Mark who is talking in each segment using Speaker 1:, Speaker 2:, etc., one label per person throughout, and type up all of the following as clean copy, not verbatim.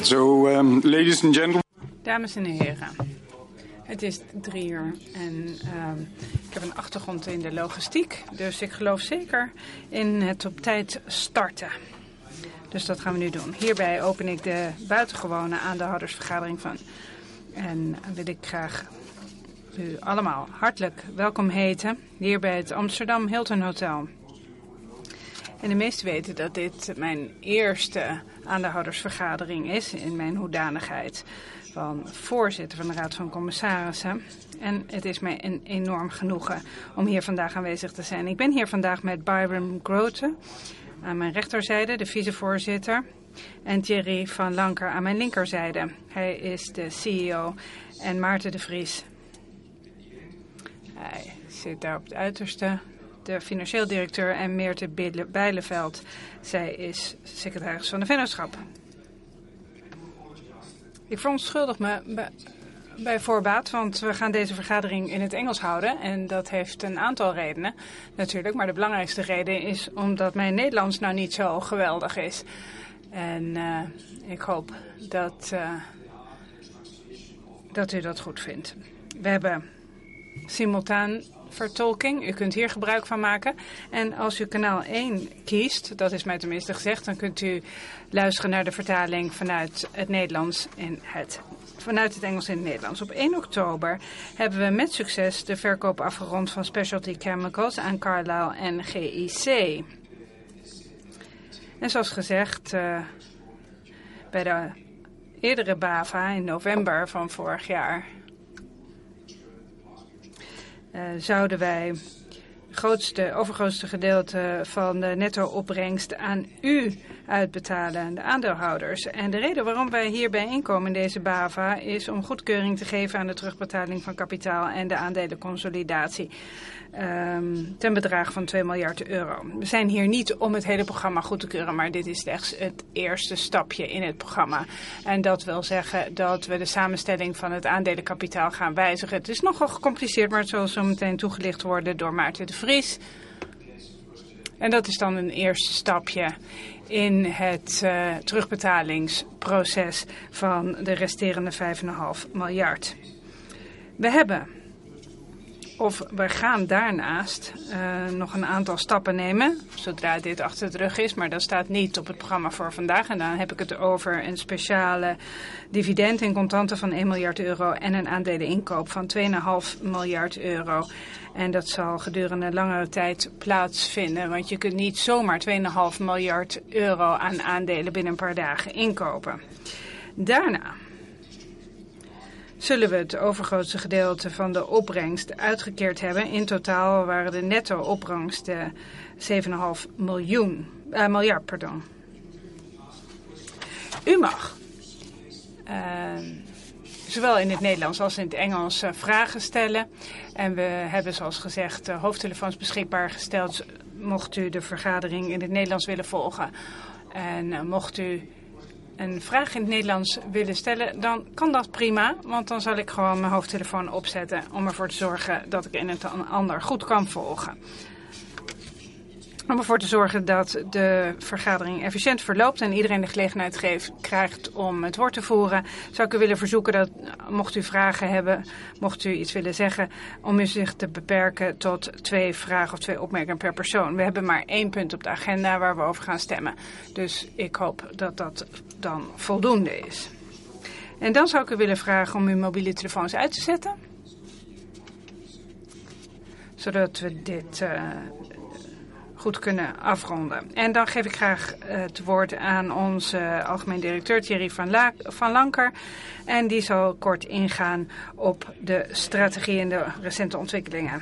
Speaker 1: Ladies and gentlemen.
Speaker 2: Dames en heren, het is 3 uur en ik heb een achtergrond in de logistiek, dus ik geloof zeker in het op tijd starten. Dus dat gaan we nu doen. Hierbij open ik de buitengewone aandeelhoudersvergadering van. En wil ik graag u allemaal hartelijk welkom heten hier bij het Amsterdam Hilton Hotel. En de meesten weten dat dit mijn eerste aandeelhoudersvergadering is in mijn hoedanigheid van voorzitter van de Raad van Commissarissen. En het is mij een enorm genoegen om hier vandaag aanwezig te zijn. Ik ben hier vandaag met Byron Grote aan mijn rechterzijde, de vicevoorzitter. En Thierry van Lanker aan mijn linkerzijde. Hij is de CEO. En Maarten de Vries. Hij zit daar op het uiterste. De financieel directeur en Meerte Bijleveld. Zij is secretaris van de vennootschap. Ik verontschuldig me bij voorbaat, want we gaan deze vergadering in het Engels houden. En dat heeft een aantal redenen natuurlijk. Maar de belangrijkste reden is omdat mijn Nederlands nou niet zo geweldig is. En ik hoop dat u dat goed vindt. We hebben simultaan vertolking. U kunt hier gebruik van maken. En als u kanaal 1 kiest, dat is mij tenminste gezegd, dan kunt u luisteren naar de vertaling vanuit het Nederlands vanuit het Engels in het Nederlands. Op 1 oktober hebben we met succes de verkoop afgerond van Specialty Chemicals aan Carlyle en GIC. En zoals gezegd, bij de eerdere BAVA in november van vorig jaar zouden wij het overgrootste gedeelte van de netto-opbrengst aan u uitbetalen, de aandeelhouders. En de reden waarom wij hier bijeenkomen in deze BAVA is om goedkeuring te geven aan de terugbetaling van kapitaal en de aandelenconsolidatie ten bedrag van 2 miljard euro. We zijn hier niet om het hele programma goed te keuren, maar dit is echt het eerste stapje in het programma. En dat wil zeggen dat we de samenstelling van het aandelenkapitaal gaan wijzigen. Het is nogal gecompliceerd, maar het zal zo meteen toegelicht worden door Maarten de Vries. En dat is dan een eerste stapje in het terugbetalingsproces van de resterende 5,5 miljard. We gaan daarnaast nog een aantal stappen nemen, zodra dit achter de rug is, maar dat staat niet op het programma voor vandaag. En dan heb ik het over een speciale dividend in contanten van 1 miljard euro en een aandeleninkoop van 2,5 miljard euro. En dat zal gedurende langere tijd plaatsvinden, want je kunt niet zomaar 2,5 miljard euro aan aandelen binnen een paar dagen inkopen. Daarna zullen we het overgrootste gedeelte van de opbrengst uitgekeerd hebben. In totaal waren de netto-opbrengsten 7,5 miljard. U mag zowel in het Nederlands als in het Engels vragen stellen. En we hebben zoals gezegd hoofdtelefoons beschikbaar gesteld mocht u de vergadering in het Nederlands willen volgen. En mocht u een vraag in het Nederlands willen stellen, dan kan dat prima. Want dan zal ik gewoon mijn hoofdtelefoon opzetten om ervoor te zorgen dat ik een en ander goed kan volgen. Om ervoor te zorgen dat de vergadering efficiënt verloopt en iedereen de gelegenheid krijgt om het woord te voeren, zou ik u willen verzoeken dat, mocht u vragen hebben, mocht u iets willen zeggen, om u zich te beperken tot 2 vragen of 2 opmerkingen per persoon. We hebben maar 1 punt op de agenda waar we over gaan stemmen. Dus ik hoop dat dat dan voldoende is. En dan zou ik u willen vragen om uw mobiele telefoons uit te zetten, zodat we dit goed kunnen afronden. En dan geef ik graag het woord aan onze algemeen directeur Thierry van Lanker. En die zal kort ingaan op de strategie en de recente ontwikkelingen.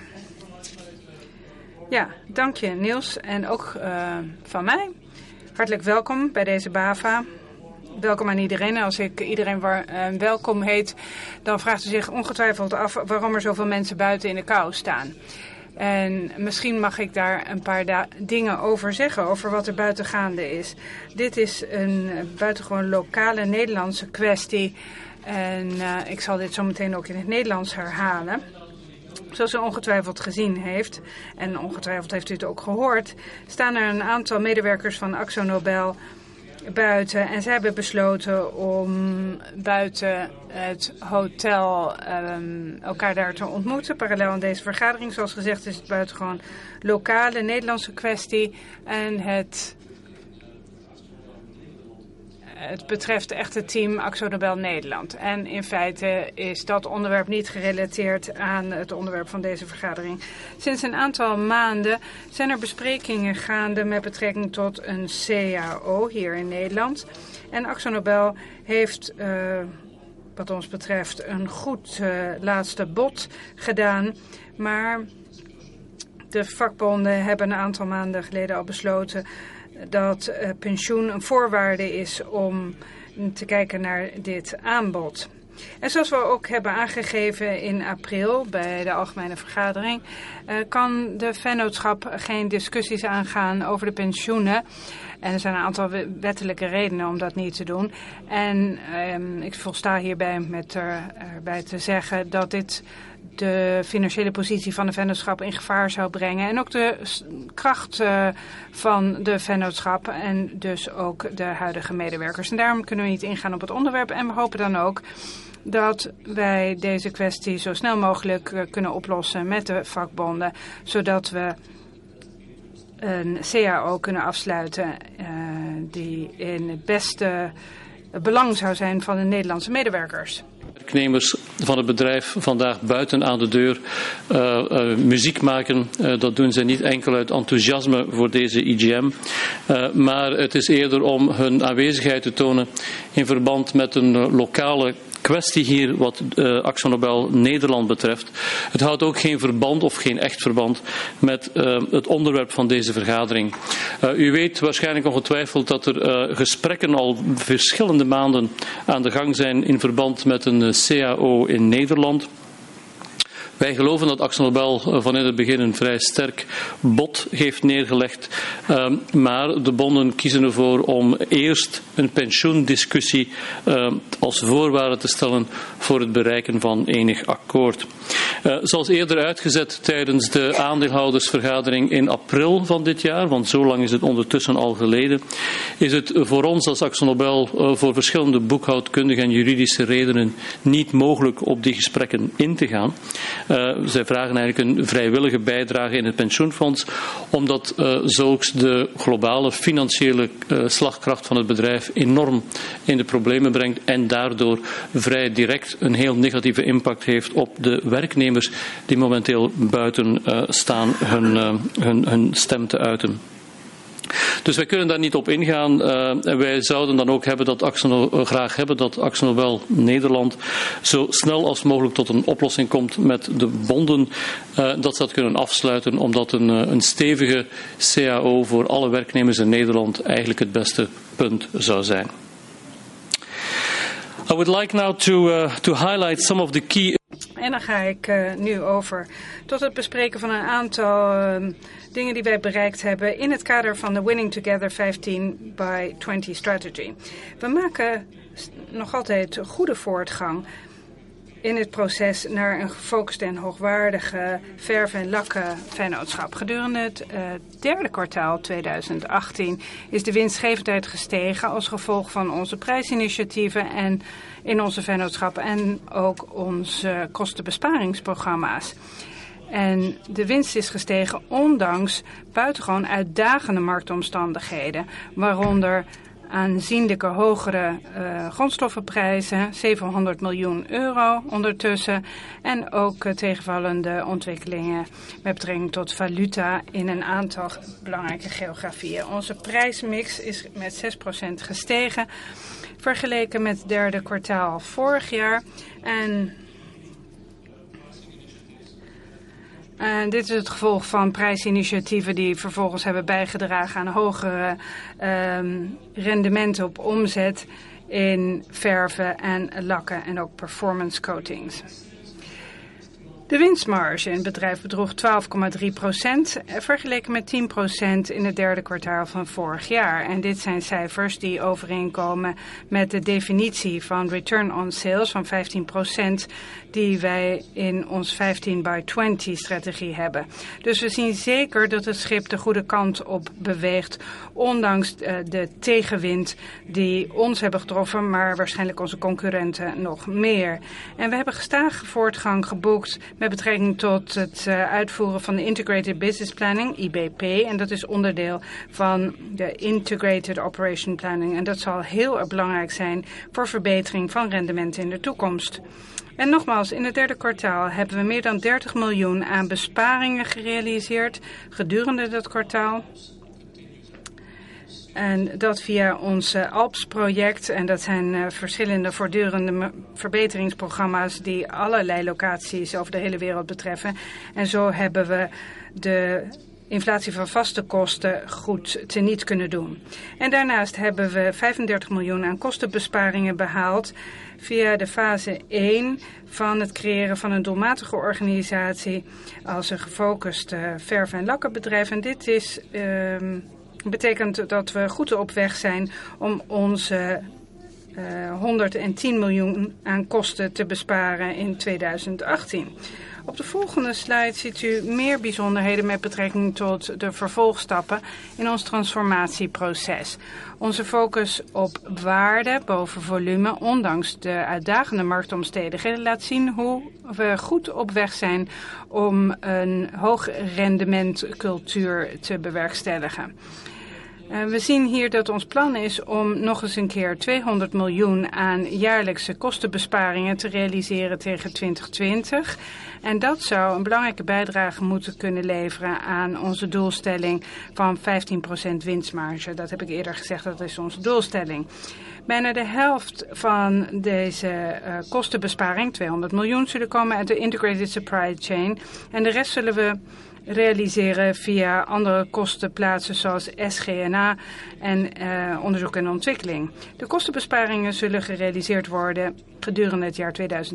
Speaker 2: Ja, dank je Niels. En ook van mij. Hartelijk welkom bij deze BAVA. Welkom aan iedereen. Als ik iedereen welkom heet, dan vraagt u zich ongetwijfeld af waarom er zoveel mensen buiten in de kou staan. En misschien mag ik daar een paar dingen over zeggen, over wat er buiten gaande is. Dit is een buitengewoon lokale Nederlandse kwestie. En ik zal dit zo meteen ook in het Nederlands herhalen. Zoals u ongetwijfeld gezien heeft, en ongetwijfeld heeft u het ook gehoord, staan er een aantal medewerkers van AkzoNobel buiten. En zij hebben besloten om buiten het hotel elkaar daar te ontmoeten. Parallel aan deze vergadering. Zoals gezegd is het buitengewoon lokale Nederlandse kwestie. En het betreft echt het team Akzo Nobel Nederland. En in feite is dat onderwerp niet gerelateerd aan het onderwerp van deze vergadering. Sinds een aantal maanden zijn er besprekingen gaande met betrekking tot een CAO hier in Nederland. En Akzo Nobel heeft, wat ons betreft, een goed laatste bod gedaan. Maar de vakbonden hebben een aantal maanden geleden al besloten dat pensioen een voorwaarde is om te kijken naar dit aanbod. En zoals we ook hebben aangegeven in april bij de algemene vergadering, kan de vennootschap geen discussies aangaan over de pensioenen. En er zijn een aantal wettelijke redenen om dat niet te doen. En ik volsta hierbij met erbij te zeggen dat dit de financiële positie van de vennootschap in gevaar zou brengen. En ook de kracht van de vennootschap en dus ook de huidige medewerkers. En daarom kunnen we niet ingaan op het onderwerp. En we hopen dan ook dat wij deze kwestie zo snel mogelijk kunnen oplossen met de vakbonden. Zodat we een CAO kunnen afsluiten die in het beste belang zou zijn van de Nederlandse medewerkers.
Speaker 1: Werknemers van het bedrijf vandaag buiten aan de deur muziek maken. Dat doen ze niet enkel uit enthousiasme voor deze IGM. Maar het is eerder om hun aanwezigheid te tonen in verband met een lokale kwestie hier wat Akzo Nobel Nederland betreft. Het houdt ook geen verband of geen echt verband met het onderwerp van deze vergadering. U weet waarschijnlijk ongetwijfeld dat er gesprekken al verschillende maanden aan de gang zijn in verband met een CAO in Nederland. Wij geloven dat Akzo Nobel van in het begin een vrij sterk bod heeft neergelegd. Maar de bonden kiezen ervoor om eerst een pensioendiscussie als voorwaarde te stellen voor het bereiken van enig akkoord. Zoals eerder uitgezet tijdens de aandeelhoudersvergadering in april van dit jaar, want zo lang is het ondertussen al geleden, is het voor ons als Akzo Nobel voor verschillende boekhoudkundige en juridische redenen niet mogelijk op die gesprekken in te gaan. Zij vragen eigenlijk een vrijwillige bijdrage in het pensioenfonds, omdat zulks de globale financiële slagkracht van het bedrijf enorm in de problemen brengt en daardoor vrij direct een heel negatieve impact heeft op de werknemers die momenteel buiten staan hun stem te uiten. Dus wij kunnen daar niet op ingaan. En wij zouden dan ook graag hebben dat Akzo Nobel Nederland zo snel als mogelijk tot een oplossing komt met de bonden. Dat ze dat kunnen afsluiten, omdat een stevige CAO voor alle werknemers in Nederland eigenlijk het beste punt zou zijn. I would like now to highlight some of the key.
Speaker 2: En dan ga ik nu over tot het bespreken van een aantal dingen die wij bereikt hebben in het kader van de Winning Together 15 by 20 strategy. We maken nog altijd goede voortgang in het proces naar een gefocuste en hoogwaardige verf- en lakkenvennootschap. Gedurende het derde kwartaal 2018 is de winstgevendheid gestegen als gevolg van onze prijsinitiatieven en in onze vennootschappen en ook onze kostenbesparingsprogramma's. En de winst is gestegen ondanks buitengewoon uitdagende marktomstandigheden, waaronder aanzienlijke hogere grondstoffenprijzen, 700 miljoen euro ondertussen. En ook tegenvallende ontwikkelingen met betrekking tot valuta in een aantal belangrijke geografieën. Onze prijsmix is met 6% gestegen, vergeleken met het derde kwartaal vorig jaar. En dit is het gevolg van prijsinitiatieven die vervolgens hebben bijgedragen aan hogere rendementen op omzet in verven en lakken en ook performance coatings. De winstmarge in het bedrijf bedroeg 12,3%, vergeleken met 10% in het derde kwartaal van vorig jaar. En dit zijn cijfers die overeenkomen met de definitie van return on sales van 15% die wij in ons 15x20-strategie hebben. Dus we zien zeker dat het schip de goede kant op beweegt, ondanks de tegenwind die ons hebben getroffen, maar waarschijnlijk onze concurrenten nog meer. En we hebben gestage voortgang geboekt met betrekking tot het uitvoeren van de Integrated Business Planning, IBP. En dat is onderdeel van de Integrated Operation Planning. En dat zal heel erg belangrijk zijn voor verbetering van rendementen in de toekomst. En nogmaals, in het derde kwartaal hebben we meer dan 30 miljoen aan besparingen gerealiseerd gedurende dat kwartaal. En dat via ons ALPS-project. En dat zijn verschillende voortdurende verbeteringsprogramma's die allerlei locaties over de hele wereld betreffen. En zo hebben we de inflatie van vaste kosten goed teniet kunnen doen. En daarnaast hebben we 35 miljoen aan kostenbesparingen behaald via de fase 1 van het creëren van een doelmatige organisatie als een gefocust verf- en lakkenbedrijf. En dit is betekent dat we goed op weg zijn om onze 110 miljoen aan kosten te besparen in 2018. Op de volgende slide ziet u meer bijzonderheden met betrekking tot de vervolgstappen in ons transformatieproces. Onze focus op waarde boven volume, ondanks de uitdagende marktomstandigheden, laat zien hoe we goed op weg zijn om een hoog rendement cultuur te bewerkstelligen. We zien hier dat ons plan is om nog eens een keer 200 miljoen aan jaarlijkse kostenbesparingen te realiseren tegen 2020. En dat zou een belangrijke bijdrage moeten kunnen leveren aan onze doelstelling van 15% winstmarge. Dat heb ik eerder gezegd, dat is onze doelstelling. Bijna de helft van deze kostenbesparing, 200 miljoen, zullen komen uit de Integrated Supply Chain. En de rest zullen we realiseren via andere kostenplaatsen zoals SG&A en onderzoek en ontwikkeling. De kostenbesparingen zullen gerealiseerd worden gedurende het jaar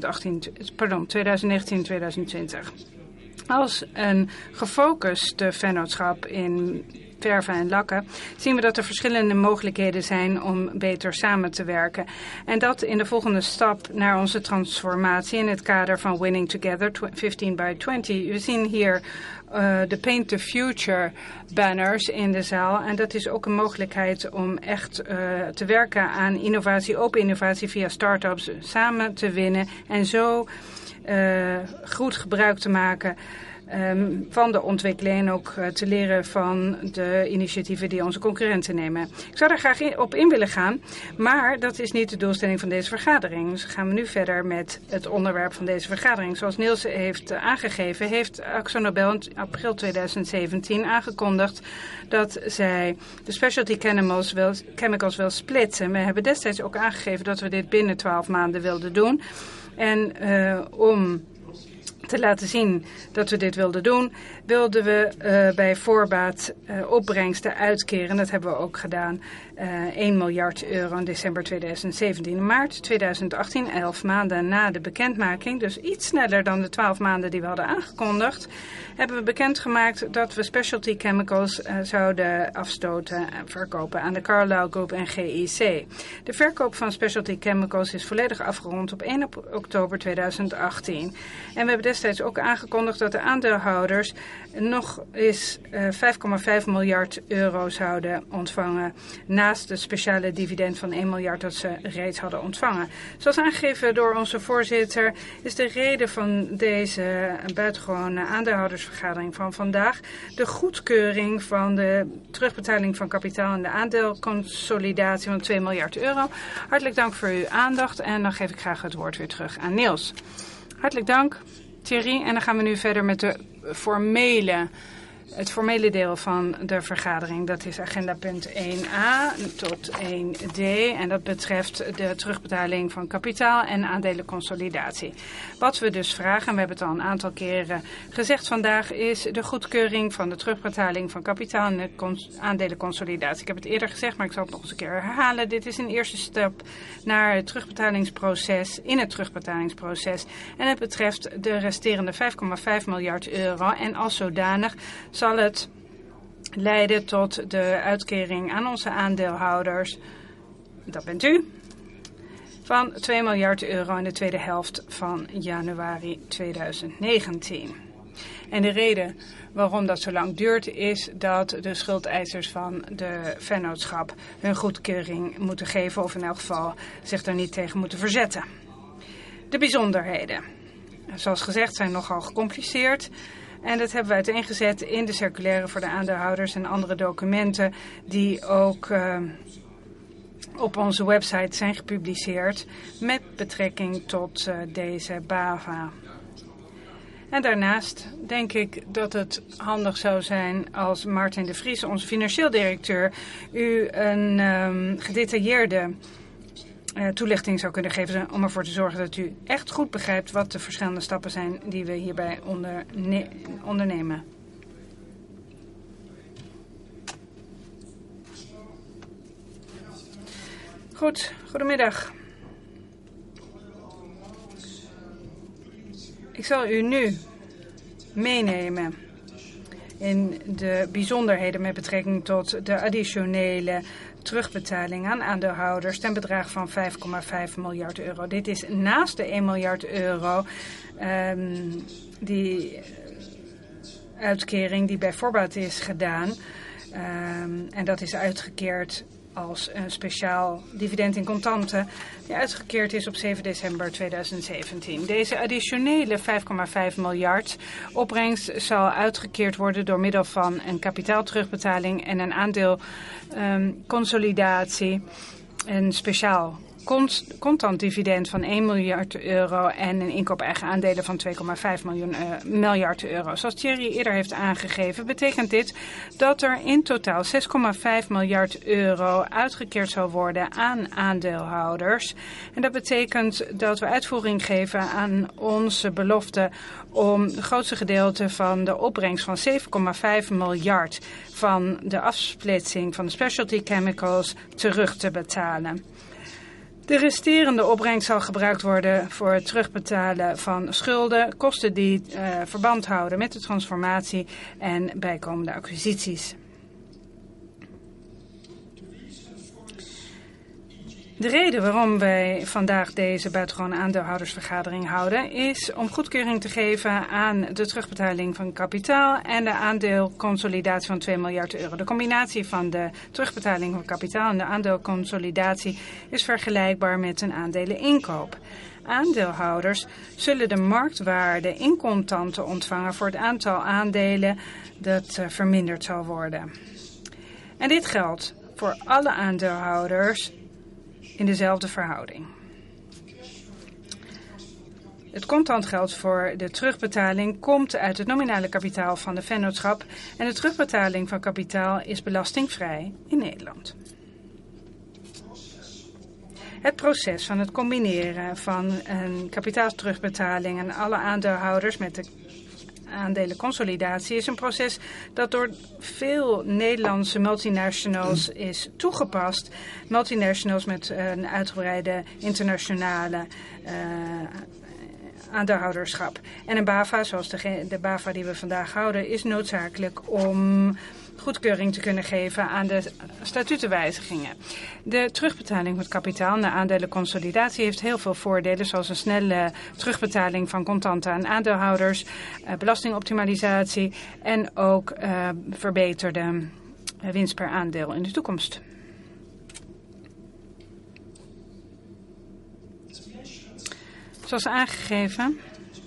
Speaker 2: 2019-2020. Als een gefocuste vennootschap in verven en lakken zien we dat er verschillende mogelijkheden zijn om beter samen te werken. En dat in de volgende stap naar onze transformatie in het kader van Winning Together 15x20. We zien hier de Paint the Future banners in de zaal. En dat is ook een mogelijkheid om echt te werken aan innovatie, open innovatie via start-ups, samen te winnen en zo goed gebruik te maken van de ontwikkeling en ook te leren van de initiatieven die onze concurrenten nemen. Ik zou daar graag op in willen gaan, maar dat is niet de doelstelling van deze vergadering. Dus gaan we nu verder met het onderwerp van deze vergadering. Zoals Niels heeft aangegeven, heeft AkzoNobel in april 2017 aangekondigd dat zij de specialty chemicals wil splitsen. We hebben destijds ook aangegeven dat we dit binnen 12 maanden wilden doen. En om te laten zien dat we dit wilden doen, wilden we bij voorbaat opbrengsten uitkeren. Dat hebben we ook gedaan. 1 miljard euro in december 2017. In maart 2018, 11 maanden na de bekendmaking, dus iets sneller dan de 12 maanden die we hadden aangekondigd, hebben we bekendgemaakt dat we specialty chemicals zouden afstoten en verkopen aan de Carlyle Group en GIC. De verkoop van specialty chemicals is volledig afgerond op 1 oktober 2018. En we hebben destijds ook aangekondigd dat de aandeelhouders nog eens 5,5 miljard euro zouden ontvangen naast de speciale dividend van 1 miljard dat ze reeds hadden ontvangen. Zoals aangegeven door onze voorzitter is de reden van deze buitengewone aandeelhoudersvergadering van vandaag de goedkeuring van de terugbetaling van kapitaal en de aandeelconsolidatie van 2 miljard euro. Hartelijk dank voor uw aandacht en dan geef ik graag het woord weer terug aan Niels. Hartelijk dank, Thierry. En dan gaan we nu verder met de formele Het formele deel van de vergadering, dat is agenda punt 1a tot 1d. En dat betreft de terugbetaling van kapitaal en aandelenconsolidatie. Wat we dus vragen, en we hebben het al een aantal keren gezegd vandaag, is de goedkeuring van de terugbetaling van kapitaal en de aandelenconsolidatie. Ik heb het eerder gezegd, maar ik zal het nog eens een keer herhalen. Dit is een eerste stap naar het terugbetalingsproces, in het terugbetalingsproces. En het betreft de resterende 5,5 miljard euro. En als zodanig zal het leiden tot de uitkering aan onze aandeelhouders, dat bent u, van 2 miljard euro in de tweede helft van januari 2019. En de reden waarom dat zo lang duurt is dat de schuldeisers van de vennootschap hun goedkeuring moeten geven of in elk geval zich er niet tegen moeten verzetten. De bijzonderheden, zoals gezegd, zijn nogal gecompliceerd. En dat hebben we uiteengezet in de circulaire voor de aandeelhouders en andere documenten die ook op onze website zijn gepubliceerd met betrekking tot deze BAVA. En daarnaast denk ik dat het handig zou zijn als Maarten de Vries, onze financieel directeur, u een gedetailleerde toelichting zou kunnen geven om ervoor te zorgen dat u echt goed begrijpt wat de verschillende stappen zijn die we hierbij ondernemen. Goed, goedemiddag. Ik zal u nu meenemen in de bijzonderheden met betrekking tot de additionele terugbetaling aan aandeelhouders ten bedrag van 5,5 miljard euro. Dit is naast de 1 miljard euro die uitkering die bij voorbaat is gedaan. En dat is uitgekeerd als een speciaal dividend in contanten die uitgekeerd is op 7 december 2017. Deze additionele 5,5 miljard opbrengst zal uitgekeerd worden door middel van een kapitaalterugbetaling en een aandeelconsolidatie. Een speciaal contant dividend van 1 miljard euro en een inkoop eigen aandelen van 2,5 miljard euro. Zoals Thierry eerder heeft aangegeven, betekent dit dat er in totaal 6,5 miljard euro uitgekeerd zal worden aan aandeelhouders. En dat betekent dat we uitvoering geven aan onze belofte om het grootste gedeelte van de opbrengst van 7,5 miljard van de afsplitsing van de specialty chemicals terug te betalen. De resterende opbrengst zal gebruikt worden voor het terugbetalen van schulden, kosten die verband houden met de transformatie en bijkomende acquisities. De reden waarom wij vandaag deze buitengewone aandeelhoudersvergadering houden is om goedkeuring te geven aan de terugbetaling van kapitaal en de aandeelconsolidatie van 2 miljard euro. De combinatie van de terugbetaling van kapitaal en de aandeelconsolidatie is vergelijkbaar met een aandeleninkoop. Aandeelhouders zullen de marktwaarde in contanten ontvangen voor het aantal aandelen dat verminderd zal worden. En dit geldt voor alle aandeelhouders in dezelfde verhouding. Het contantgeld voor de terugbetaling komt uit het nominale kapitaal van de vennootschap en de terugbetaling van kapitaal is belastingvrij in Nederland. Het proces van het combineren van een kapitaalterugbetaling aan alle aandeelhouders met de aandelenconsolidatie is een proces dat door veel Nederlandse multinationals is toegepast. Multinationals met een uitgebreide internationale aandeelhouderschap. En een BAVA, zoals de BAVA die we vandaag houden, is noodzakelijk om goedkeuring te kunnen geven aan de statutenwijzigingen. De terugbetaling van het kapitaal en de aandelenconsolidatie heeft heel veel voordelen, zoals een snelle terugbetaling van contanten aan aandeelhouders, belastingoptimalisatie en ook verbeterde winst per aandeel in de toekomst. Zoals aangegeven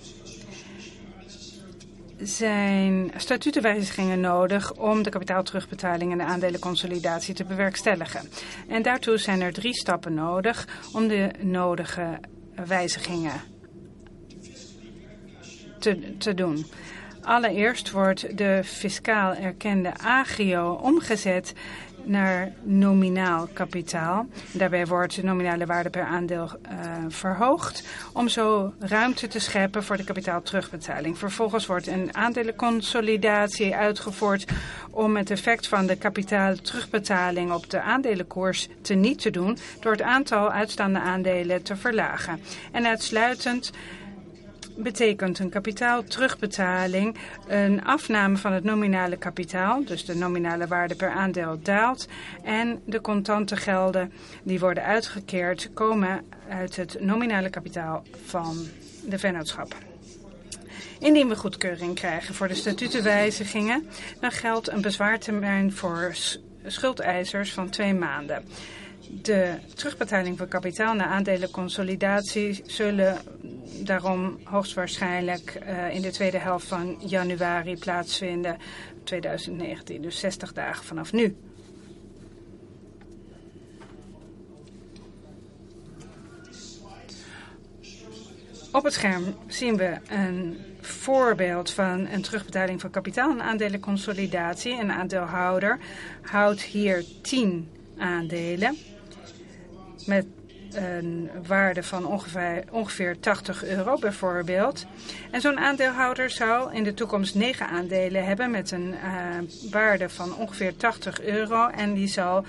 Speaker 2: zijn statutenwijzigingen nodig om de kapitaalterugbetaling en de aandelenconsolidatie te bewerkstelligen. En daartoe zijn er 3 stappen nodig om de nodige wijzigingen te doen. Allereerst wordt de fiscaal erkende agio omgezet naar nominaal kapitaal. Daarbij wordt de nominale waarde per aandeel verhoogd om zo ruimte te scheppen voor de kapitaalterugbetaling. Vervolgens wordt een aandelenconsolidatie uitgevoerd om het effect van de kapitaalterugbetaling op de aandelenkoers teniet te doen door het aantal uitstaande aandelen te verlagen. En uitsluitend betekent een kapitaalterugbetaling een afname van het nominale kapitaal, dus de nominale waarde per aandeel daalt en de contante gelden die worden uitgekeerd komen uit het nominale kapitaal van de vennootschap. Indien we goedkeuring krijgen voor de statutenwijzigingen, dan geldt een bezwaartermijn voor schuldeisers van 2 maanden. De terugbetaling van kapitaal na aandelenconsolidatie zullen daarom hoogstwaarschijnlijk in de tweede helft van januari plaatsvinden 2019, dus 60 dagen vanaf nu. Op het scherm zien we een voorbeeld van een terugbetaling van kapitaal en aandelenconsolidatie. Een aandeelhouder houdt hier 10 aandelen met een waarde van ongeveer €80 bijvoorbeeld. En zo'n aandeelhouder zou in de toekomst 9 aandelen hebben met een waarde van ongeveer €80 en die zal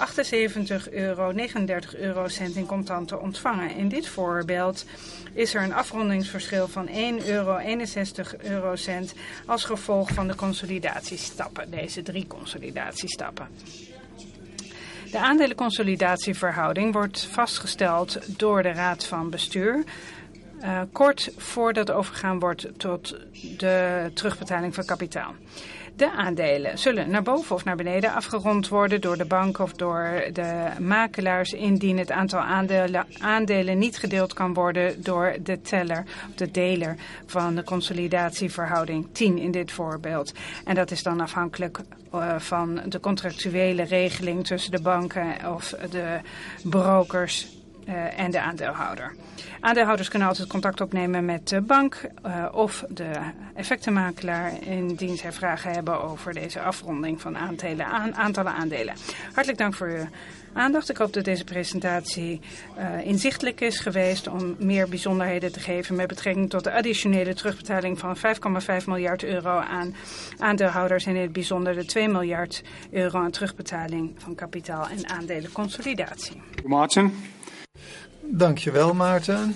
Speaker 2: €78,39 in contanten ontvangen. In dit voorbeeld is er een afrondingsverschil van €1,61 als gevolg van de consolidatiestappen, deze 3 consolidatiestappen. De aandelenconsolidatieverhouding wordt vastgesteld door de Raad van Bestuur kort voordat overgegaan wordt tot de terugbetaling van kapitaal. De aandelen zullen naar boven of naar beneden afgerond worden door de bank of door de makelaars indien het aantal aandelen niet gedeeld kan worden door de teller of de deler van de consolidatieverhouding 10 in dit voorbeeld. En dat is dan afhankelijk van de contractuele regeling tussen de banken of de brokers en de aandeelhouder. Aandeelhouders kunnen altijd contact opnemen met de bank of de effectenmakelaar indien zij vragen hebben over deze afronding van aantallen aandelen. Hartelijk dank voor uw aandacht. Ik hoop dat deze presentatie inzichtelijk is geweest om meer bijzonderheden te geven met betrekking tot de additionele terugbetaling van €5,5 miljard aan aandeelhouders en in het bijzonder de €2 miljard aan terugbetaling van kapitaal en aandelenconsolidatie.
Speaker 3: Maarten.
Speaker 4: Dankjewel, Maarten.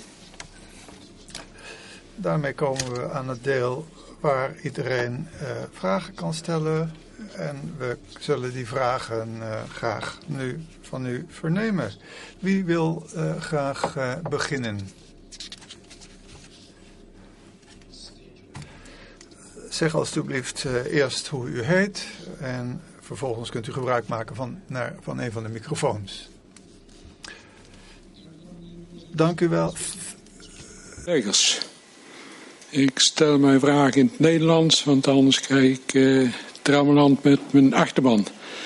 Speaker 4: Daarmee komen we aan het deel waar iedereen vragen kan stellen. En we zullen die vragen graag nu van u vernemen. Wie wil graag beginnen? Zeg alstublieft eerst hoe u heet en vervolgens kunt u gebruik maken van een van de microfoons. Dank u wel.
Speaker 3: Collega's, ik stel mijn vraag in het Nederlands, want anders krijg ik trammeland met mijn achterban.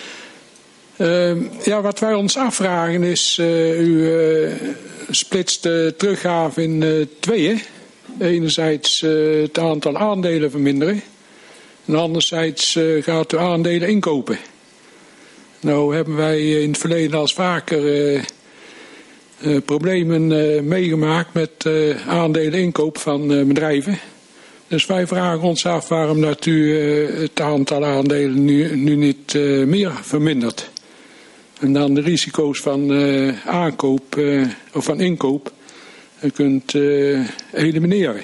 Speaker 3: Wat wij ons afvragen is, u splitst de teruggave in 2. Enerzijds het aantal aandelen verminderen en anderzijds gaat u aandelen inkopen. Nou hebben wij in het verleden als vaker problemen meegemaakt met aandelen inkoop van bedrijven. Dus wij vragen ons af waarom dat u het aantal aandelen nu niet meer vermindert. En dan de risico's van aankoop of van inkoop kunt elimineren.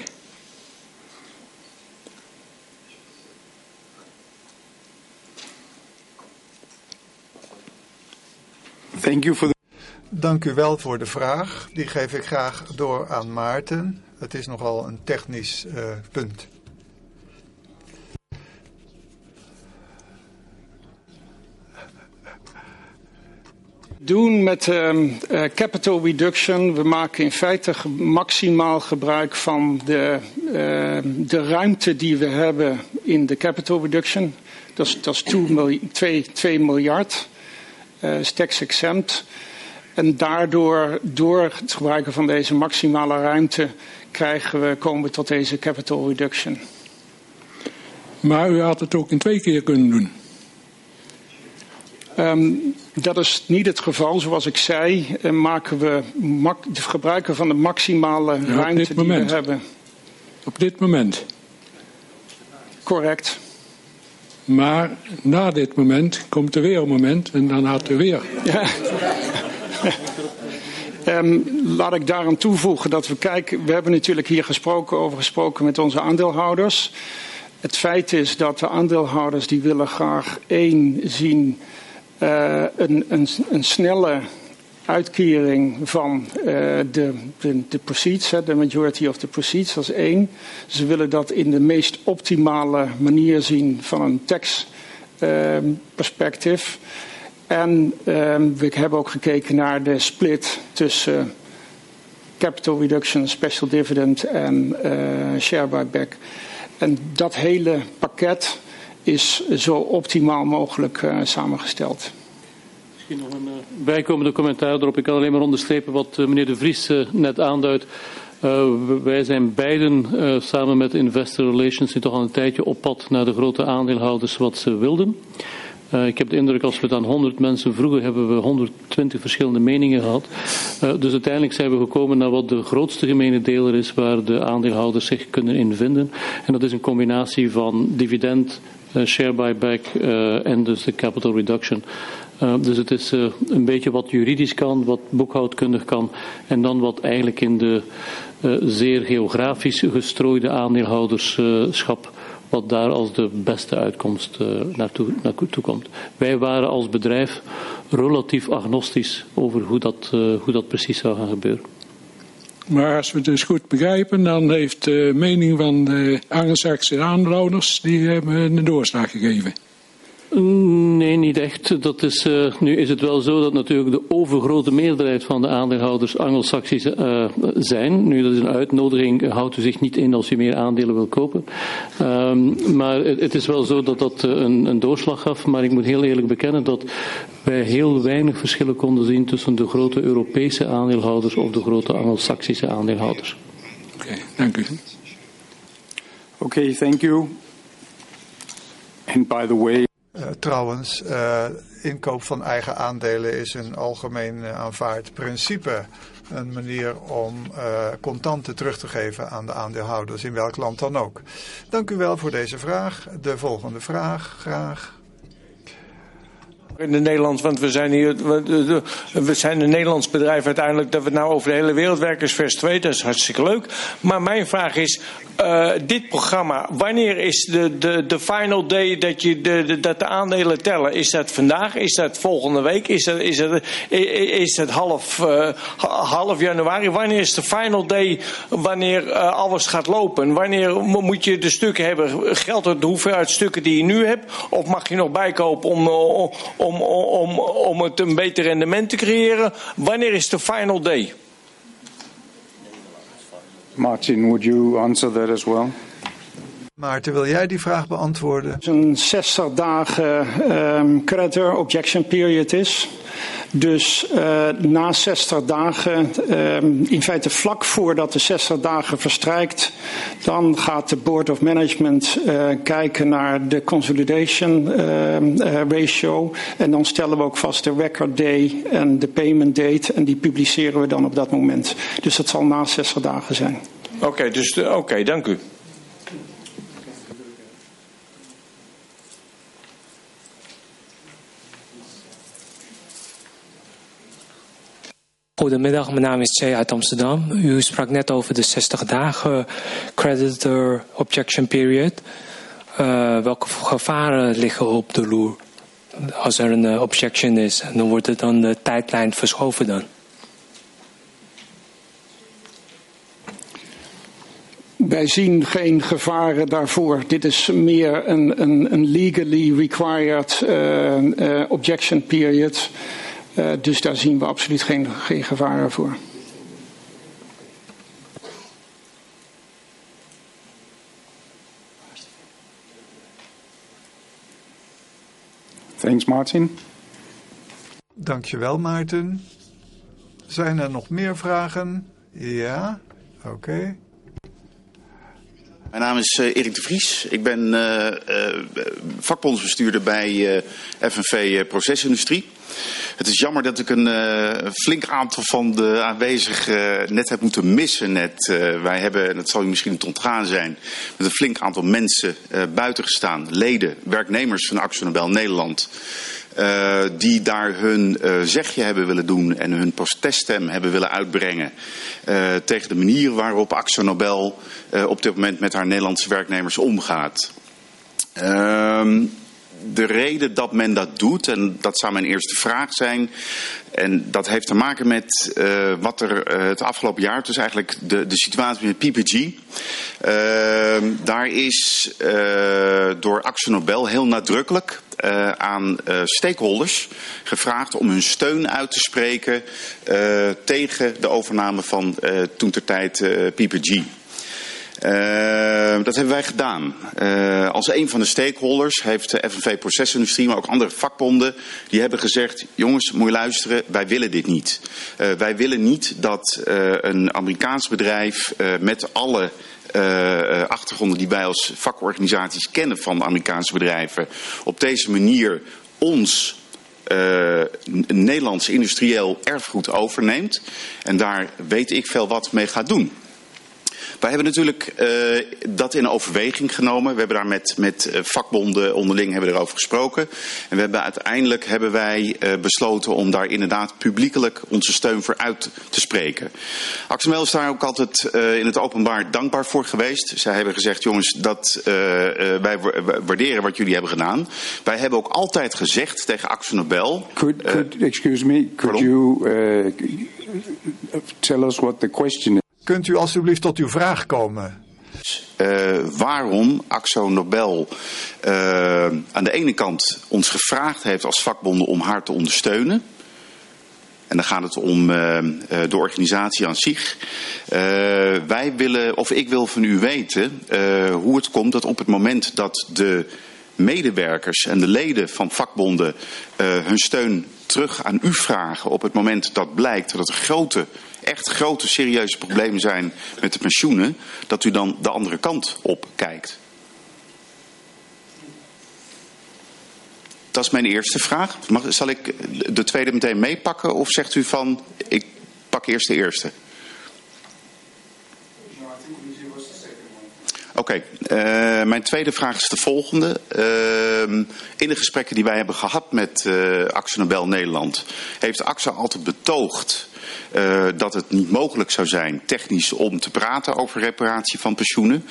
Speaker 4: Dank u wel voor de vraag. Die geef ik graag door aan Maarten. Het is nogal een technisch punt.
Speaker 5: Doen met capital reduction. We maken in feite maximaal gebruik van de ruimte die we hebben in de capital reduction. Dat is 2 miljard. Tax exempt. En daardoor, door het gebruiken van deze maximale ruimte, komen we tot deze capital reduction.
Speaker 3: Maar u had het ook in 2 keer kunnen doen.
Speaker 5: Dat is niet het geval. Zoals ik zei, maken we gebruiken van de maximale ruimte die we hebben.
Speaker 3: Op dit moment?
Speaker 5: Correct.
Speaker 3: Maar na dit moment komt er weer een moment en dan had u weer.
Speaker 5: Ja. Laat ik daaraan toevoegen dat we kijken. We hebben natuurlijk hier over gesproken met onze aandeelhouders. Het feit is dat de aandeelhouders die willen graag zien een snelle uitkering van de proceeds, de majority of the proceeds, dat is 1. Ze willen dat in de meest optimale manier zien van een tax perspectief. En we hebben ook gekeken naar de split tussen capital reduction, special dividend en share buyback. En dat hele pakket is zo optimaal mogelijk samengesteld.
Speaker 1: Misschien nog een bijkomende commentaar erop. Ik kan alleen maar onderstrepen wat meneer De Vries net aanduidt. Wij zijn beiden samen met Investor Relations nu toch al een tijdje op pad naar de grote aandeelhouders wat ze wilden. Ik heb de indruk, als we het aan 100 mensen vroegen, hebben we 120 verschillende meningen gehad. Dus uiteindelijk zijn we gekomen naar wat de grootste gemene deler is waar de aandeelhouders zich kunnen in vinden. En dat is een combinatie van dividend, share buyback en dus de capital reduction. Dus het is een beetje wat juridisch kan, wat boekhoudkundig kan en dan wat eigenlijk in de zeer geografisch gestrooide aandeelhouderschap, wat daar als de beste uitkomst naartoe komt. Wij waren als bedrijf relatief agnostisch over hoe dat precies zou gaan gebeuren.
Speaker 3: Maar als we het dus goed begrijpen, dan heeft de mening van de Anglo-Saxische aandeelhouders, die hebben een doorslag gegeven.
Speaker 1: Nee, niet echt. Dat is, nu is het wel zo dat natuurlijk de overgrote meerderheid van de aandeelhouders Anglo-Saxisch zijn. Nu, dat is een uitnodiging. Houdt u zich niet in als u meer aandelen wil kopen. Maar het is wel zo dat dat een doorslag gaf. Maar ik moet heel eerlijk bekennen dat wij heel weinig verschillen konden zien tussen de grote Europese aandeelhouders of de grote Anglo-Saxische aandeelhouders.
Speaker 3: Oké, dank u.
Speaker 6: Oké, thank you. And by the way...
Speaker 4: Trouwens, inkoop van eigen aandelen is een algemeen aanvaard principe. Een manier om contanten terug te geven aan de aandeelhouders, in welk land dan ook. Dank u wel voor deze vraag. De volgende vraag, graag.
Speaker 7: In het Nederlands, want we zijn een Nederlands bedrijf uiteindelijk, dat we nou over de hele wereld werken, is vers 2, dat is hartstikke leuk. Maar mijn vraag is, dit programma, wanneer is de final day dat de aandelen tellen? Is dat vandaag? Is dat volgende week? Is dat half januari? Wanneer is de final day wanneer alles gaat lopen? Wanneer moet je de stukken hebben? Geldt het de hoeveelheid stukken die je nu hebt? Of mag je nog bijkopen om het een beter rendement te creëren? Wanneer is de final day?
Speaker 6: Martin, would you answer that as well?
Speaker 4: Maarten, wil jij die vraag beantwoorden?
Speaker 5: Het een 60 dagen creditor objection period is. Dus na 60 dagen, in feite vlak voordat de 60 dagen verstrijkt, dan gaat de Board of Management kijken naar de consolidation ratio. En dan stellen we ook vast de record day en de payment date. En die publiceren we dan op dat moment. Dus dat zal na 60 dagen zijn.
Speaker 7: Oké, dank u.
Speaker 8: Goedemiddag, mijn naam is Jay uit Amsterdam. U sprak net over de 60 dagen creditor objection period. Welke gevaren liggen op de loer als er een objection is? En dan wordt het dan de tijdlijn verschoven dan?
Speaker 5: Wij zien geen gevaren daarvoor. Dit is meer een legally required objection period. Dus daar zien we absoluut geen gevaren voor.
Speaker 6: Thanks, Martin.
Speaker 4: Dankjewel, Maarten. Zijn er nog meer vragen? Ja, oké.
Speaker 9: Mijn naam is Erik de Vries. Ik ben vakbondsbestuurder bij FNV Procesindustrie. Het is jammer dat ik een flink aantal van de aanwezigen net heb moeten missen. Wij hebben, en dat zal u misschien niet ontgaan zijn, met een flink aantal mensen buiten gestaan. Leden, werknemers van AkzoNobel Nederland. Die daar hun zegje hebben willen doen en hun proteststem hebben willen uitbrengen tegen de manier waarop AkzoNobel op dit moment met haar Nederlandse werknemers omgaat. De reden dat men dat doet, en dat zou mijn eerste vraag zijn, en dat heeft te maken met wat er het afgelopen jaar, dus eigenlijk de situatie met PPG. Daar is door AkzoNobel heel nadrukkelijk aan stakeholders gevraagd om hun steun uit te spreken tegen de overname van toentertijd PPG. Dat hebben wij gedaan. Als een van de stakeholders heeft de FNV Procesindustrie, maar ook andere vakbonden, die hebben gezegd, jongens, moet je luisteren, wij willen dit niet. Wij willen niet dat een Amerikaans bedrijf met alle achtergronden die wij als vakorganisaties kennen van Amerikaanse bedrijven, op deze manier ons Nederlands industrieel erfgoed overneemt en daar weet ik veel wat mee gaat doen. Wij hebben natuurlijk dat in overweging genomen. We hebben daar met vakbonden onderling hebben erover gesproken. En uiteindelijk hebben wij besloten om daar inderdaad publiekelijk onze steun voor uit te spreken. AkzoNobel is daar ook altijd in het openbaar dankbaar voor geweest. Zij hebben gezegd, jongens, wij waarderen wat jullie hebben gedaan. Wij hebben ook altijd gezegd tegen AkzoNobel.
Speaker 6: Excuse me, could you tell us what the question is?
Speaker 4: Kunt u alstublieft tot uw vraag komen?
Speaker 9: Waarom AkzoNobel aan de ene kant ons gevraagd heeft als vakbonden om haar te ondersteunen. En dan gaat het om de organisatie aan zich. Ik wil van u weten hoe het komt dat op het moment dat de medewerkers en de leden van vakbonden hun steun terug aan u vragen, op het moment dat blijkt dat er echt grote serieuze problemen zijn met de pensioenen, dat u dan de andere kant op kijkt. Dat is mijn eerste vraag. Zal ik de tweede meteen meepakken of zegt u van, ik pak eerst de eerste? Oké, mijn tweede vraag is de volgende. In de gesprekken die wij hebben gehad met AkzoNobel Nederland, heeft Akzo altijd betoogd dat het niet mogelijk zou zijn technisch om te praten over reparatie van pensioenen.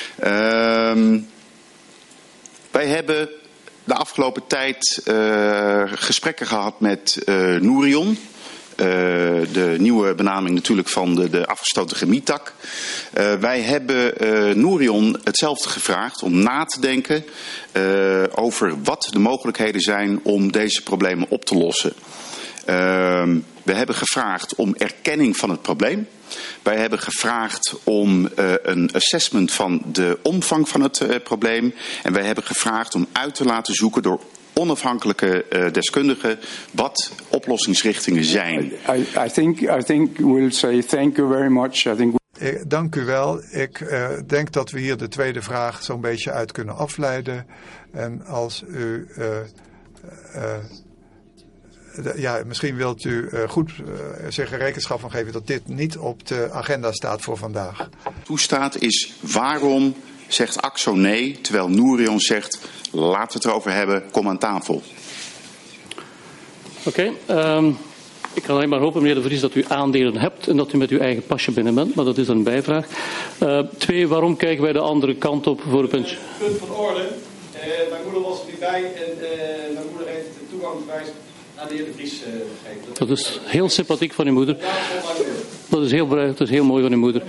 Speaker 9: Wij hebben de afgelopen tijd gesprekken gehad met Nourion. De nieuwe benaming natuurlijk van de afgestoten chemietak. Wij hebben Nourion hetzelfde gevraagd om na te denken over wat de mogelijkheden zijn om deze problemen op te lossen. We hebben gevraagd om erkenning van het probleem. Wij hebben gevraagd om een assessment van de omvang van het probleem. En wij hebben gevraagd om uit te laten zoeken door onafhankelijke deskundigen wat oplossingsrichtingen zijn.
Speaker 6: I think we'll say thank you very much.
Speaker 4: Dank u wel. Ik denk dat we hier de tweede vraag zo'n beetje uit kunnen afleiden. En als u misschien wilt u goed zich er rekenschap van geven dat dit niet op de agenda staat voor vandaag.
Speaker 9: Toestaat is waarom zegt Akzo nee, terwijl Nourion zegt laten we het erover hebben, kom aan tafel.
Speaker 1: Oké, ik kan alleen maar hopen, meneer De Vries, dat u aandelen hebt en dat u met uw eigen pasje binnen bent, maar dat is een bijvraag. 2, waarom kijken wij de andere kant op voor de pensioen?
Speaker 10: Punt van orde. Mijn moeder was er niet bij en mijn moeder heeft de toegangsbewijs aan de heer De Vries gegeven.
Speaker 1: Dat is heel sympathiek van uw moeder. Dat is heel mooi van uw moeder.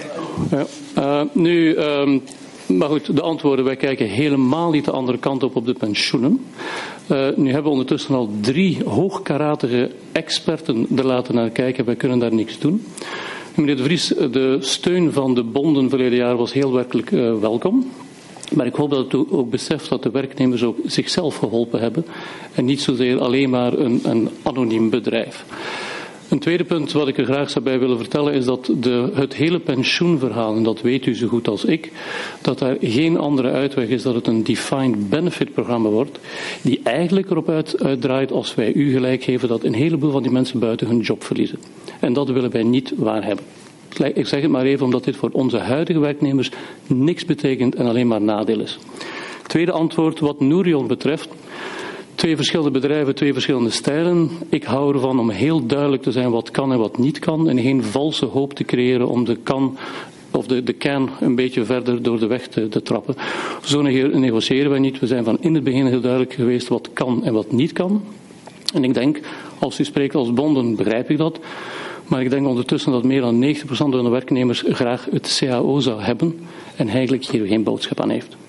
Speaker 1: Ja. Maar goed, de antwoorden, wij kijken helemaal niet de andere kant op de pensioenen. Nu hebben we ondertussen al 3 hoogkaratige experten er laten naar kijken. Wij kunnen daar niks doen. Meneer De Vries, de steun van de bonden verleden jaar was heel werkelijk welkom. Maar ik hoop dat u ook beseft dat de werknemers ook zichzelf geholpen hebben. En niet zozeer alleen maar een anoniem bedrijf. Een tweede punt wat ik er graag zou bij willen vertellen is dat het hele pensioenverhaal, en dat weet u zo goed als ik, dat daar geen andere uitweg is dat het een defined benefit programma wordt, die eigenlijk erop uitdraait als wij u gelijk geven dat een heleboel van die mensen buiten hun job verliezen. En dat willen wij niet waar hebben. Ik zeg het maar even omdat dit voor onze huidige werknemers niks betekent en alleen maar nadeel is. Tweede antwoord wat Nourion betreft. 2 verschillende bedrijven, 2 verschillende stijlen. Ik hou ervan om heel duidelijk te zijn wat kan en wat niet kan. En geen valse hoop te creëren om de kan of de can een beetje verder door de weg te trappen. Zo negociëren wij niet. We zijn van in het begin heel duidelijk geweest wat kan en wat niet kan. En ik denk, als u spreekt als bonden, begrijp ik dat. Maar ik denk ondertussen dat meer dan 90% van de werknemers graag het CAO zou hebben. En eigenlijk hier geen boodschap aan heeft.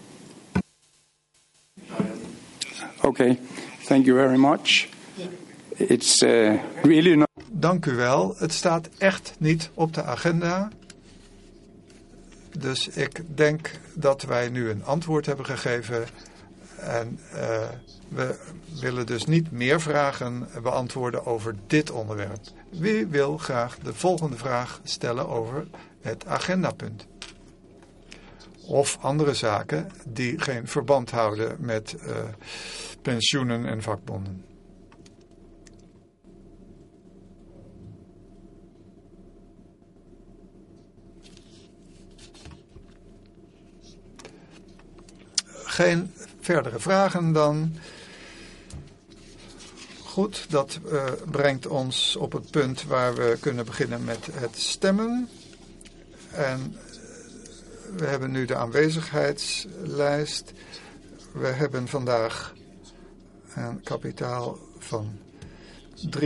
Speaker 6: Okay, thank you very much. It's really not...
Speaker 4: Dank u wel. Het staat echt niet op de agenda. Dus ik denk dat wij nu een antwoord hebben gegeven. En we willen dus niet meer vragen beantwoorden over dit onderwerp. Wie wil graag de volgende vraag stellen over het agendapunt? Of andere zaken die geen verband houden met pensioenen en vakbonden. Geen verdere vragen dan. Goed, dat brengt ons op het punt waar we kunnen beginnen met het stemmen. En we hebben nu de aanwezigheidslijst. We hebben vandaag een kapitaal van 380.294.193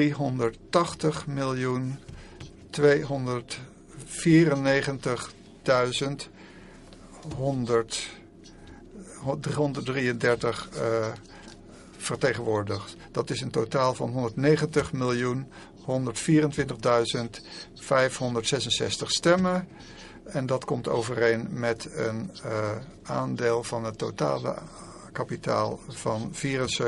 Speaker 4: vertegenwoordigd. Dat is een totaal van 190.124.566 stemmen. En dat komt overeen met een aandeel van het totale kapitaal van 74,2%.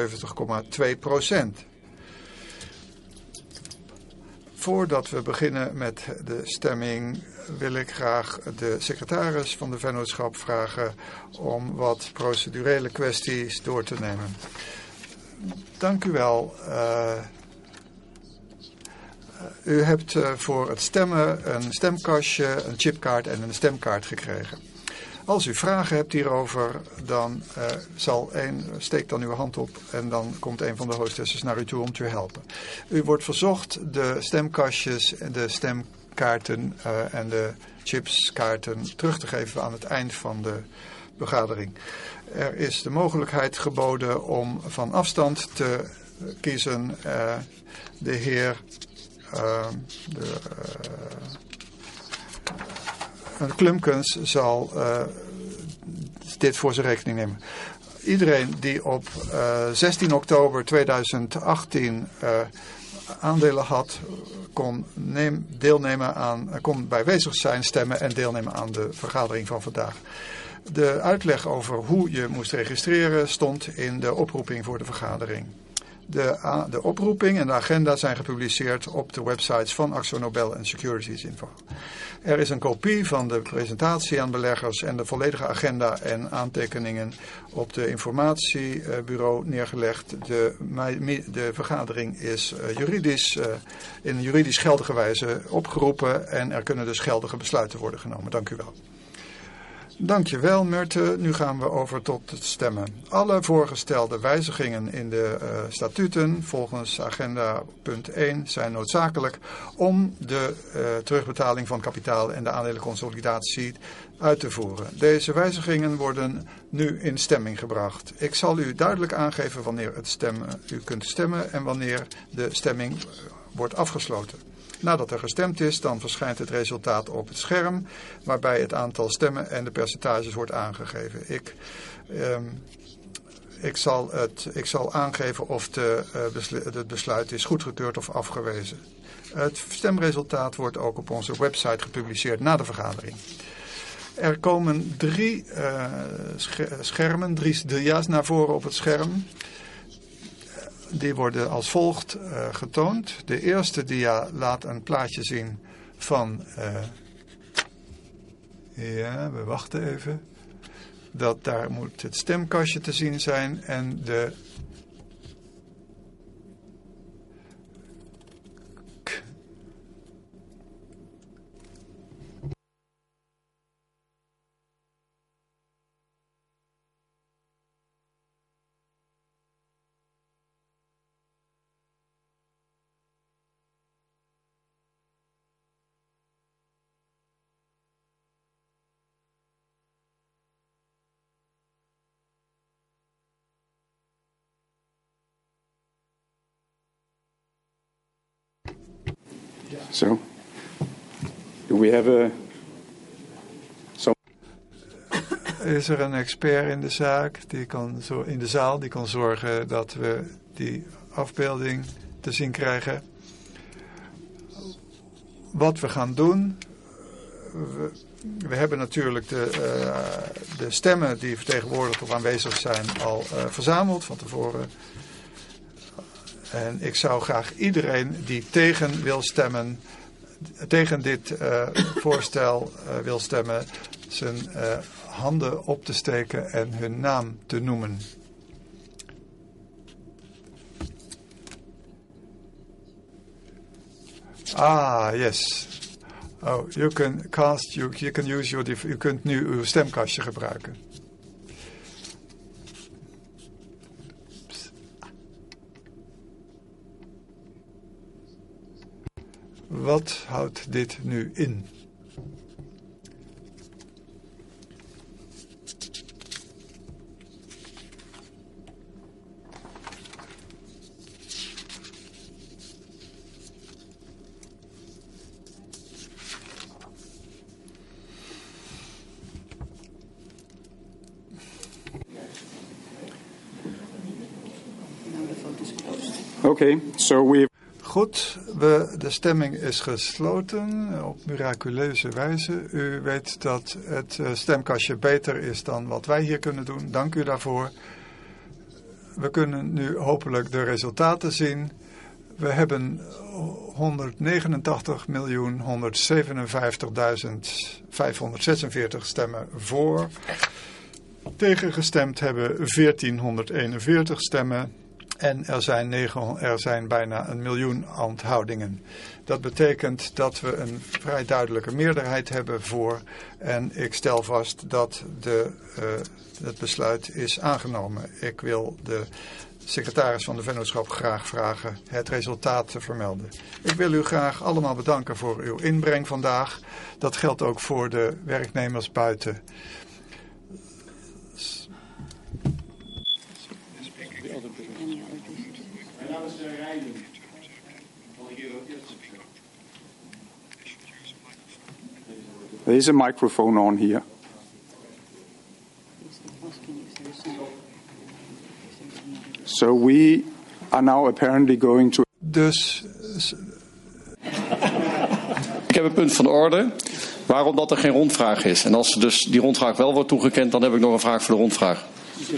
Speaker 4: Voordat we beginnen met de stemming wil ik graag de secretaris van de vennootschap vragen om wat procedurele kwesties door te nemen. Dank u wel. U hebt voor het stemmen een stemkastje, een chipkaart en een stemkaart gekregen. Als u vragen hebt hierover, dan steek dan uw hand op en dan komt een van de hostesses naar u toe om te helpen. U wordt verzocht de stemkastjes, de stemkaarten en de chipskaarten terug te geven aan het eind van de vergadering. Er is de mogelijkheid geboden om van afstand te kiezen. De heer Klumkens zal dit voor zijn rekening nemen. Iedereen die op 16 oktober 2018 aandelen had, kon bijwezig zijn, stemmen en deelnemen aan de vergadering van vandaag. De uitleg over hoe je moest registreren stond in de oproeping voor de vergadering. De oproeping en de agenda zijn gepubliceerd op de websites van AkzoNobel en Securities Info. Er is een kopie van de presentatie aan beleggers en de volledige agenda en aantekeningen op de informatiebureau neergelegd. De vergadering is in juridisch geldige wijze opgeroepen en er kunnen dus geldige besluiten worden genomen. Dank u wel. Dankjewel, Myrthe. Nu gaan we over tot het stemmen. Alle voorgestelde wijzigingen in de statuten volgens agenda punt 1 zijn noodzakelijk om de terugbetaling van kapitaal en de aandelenconsolidatie uit te voeren. Deze wijzigingen worden nu in stemming gebracht. Ik zal u duidelijk aangeven wanneer u kunt stemmen en wanneer de stemming wordt afgesloten. Nadat er gestemd is, dan verschijnt het resultaat op het scherm, waarbij het aantal stemmen en de percentages wordt aangegeven. Ik zal aangeven of het besluit is goedgekeurd of afgewezen. Het stemresultaat wordt ook op onze website gepubliceerd na de vergadering. Er komen drie dia's naar voren op het scherm. Die worden als volgt getoond. De eerste dia laat een plaatje zien van... ja, we wachten even. Daar moet het stemkastje te zien zijn en de...
Speaker 6: So, do we have
Speaker 4: Is er een expert in de zaak, in de zaal, die kan zorgen dat we die afbeelding te zien krijgen? Wat we gaan doen, we hebben natuurlijk de stemmen die vertegenwoordigd of aanwezig zijn al verzameld van tevoren. En ik zou graag iedereen die tegen wil stemmen, tegen dit voorstel wil stemmen, zijn handen op te steken en hun naam te noemen. Ah, yes. Oh, you can cast, you can use u kunt nu uw stemkastje gebruiken. Wat houdt dit nu in?
Speaker 6: Okay, so we...
Speaker 4: Goed, de stemming is gesloten op miraculeuze wijze. U weet dat het stemkastje beter is dan wat wij hier kunnen doen. Dank u daarvoor. We kunnen nu hopelijk de resultaten zien. We hebben 189.157.546 stemmen voor. Tegengestemd hebben 1441 stemmen. En er zijn bijna 1 miljoen onthoudingen. Dat betekent dat we een vrij duidelijke meerderheid hebben voor. En ik stel vast dat het besluit is aangenomen. Ik wil de secretaris van de vennootschap graag vragen het resultaat te vermelden. Ik wil u graag allemaal bedanken voor uw inbreng vandaag. Dat geldt ook voor de werknemers buiten.
Speaker 6: There is a microphone on here. So we are now apparently going to...
Speaker 4: Dus...
Speaker 10: Ik heb een punt van de orde. Waarom dat er geen rondvraag is. En als dus die rondvraag wel wordt toegekend, dan heb ik nog een vraag voor de rondvraag.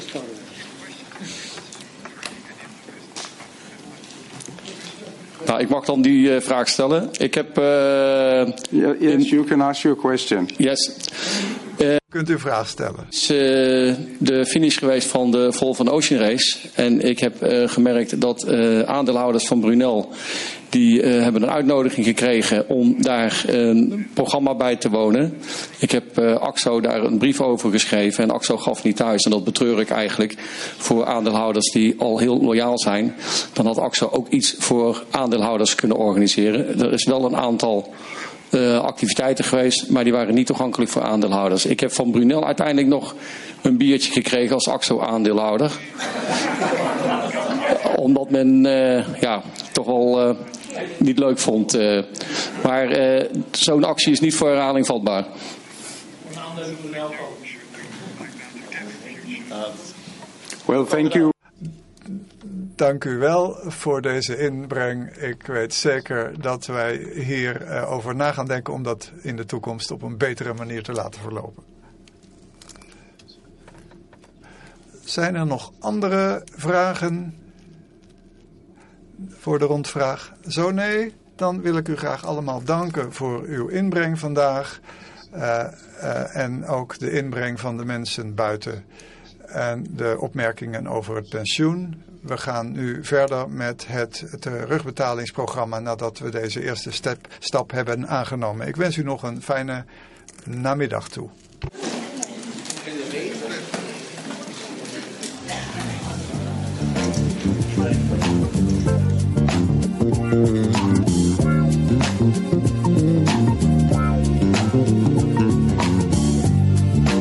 Speaker 10: Nou, ik mag dan die vraag stellen. Ik heb...
Speaker 6: Yes, you can ask your question.
Speaker 10: Yes.
Speaker 4: Kunt u een vraag stellen?
Speaker 10: Het is de finish geweest van de Volvo Ocean Race. En ik heb gemerkt dat aandeelhouders van Brunel... die hebben een uitnodiging gekregen om daar een programma bij te wonen. Ik heb AXO daar een brief over geschreven en AXO gaf niet thuis. En dat betreur ik eigenlijk voor aandeelhouders die al heel loyaal zijn. Dan had AXO ook iets voor aandeelhouders kunnen organiseren. Er is wel een aantal activiteiten geweest, maar die waren niet toegankelijk voor aandeelhouders. Ik heb van Brunel uiteindelijk nog een biertje gekregen als AXO-aandeelhouder. Omdat men toch wel niet leuk vond. Maar zo'n actie is niet voor herhaling vatbaar.
Speaker 6: Well, thank you.
Speaker 4: Dank u wel voor deze inbreng. Ik weet zeker dat wij hier over na gaan denken om dat in de toekomst op een betere manier te laten verlopen. Zijn er nog andere vragen? voor de rondvraag? Zo nee, dan wil ik u graag allemaal danken voor uw inbreng vandaag. En ook de inbreng van de mensen buiten. En de opmerkingen over het pensioen. We gaan nu verder met het terugbetalingsprogramma nadat we deze eerste stap hebben aangenomen. Ik wens u nog een fijne namiddag toe.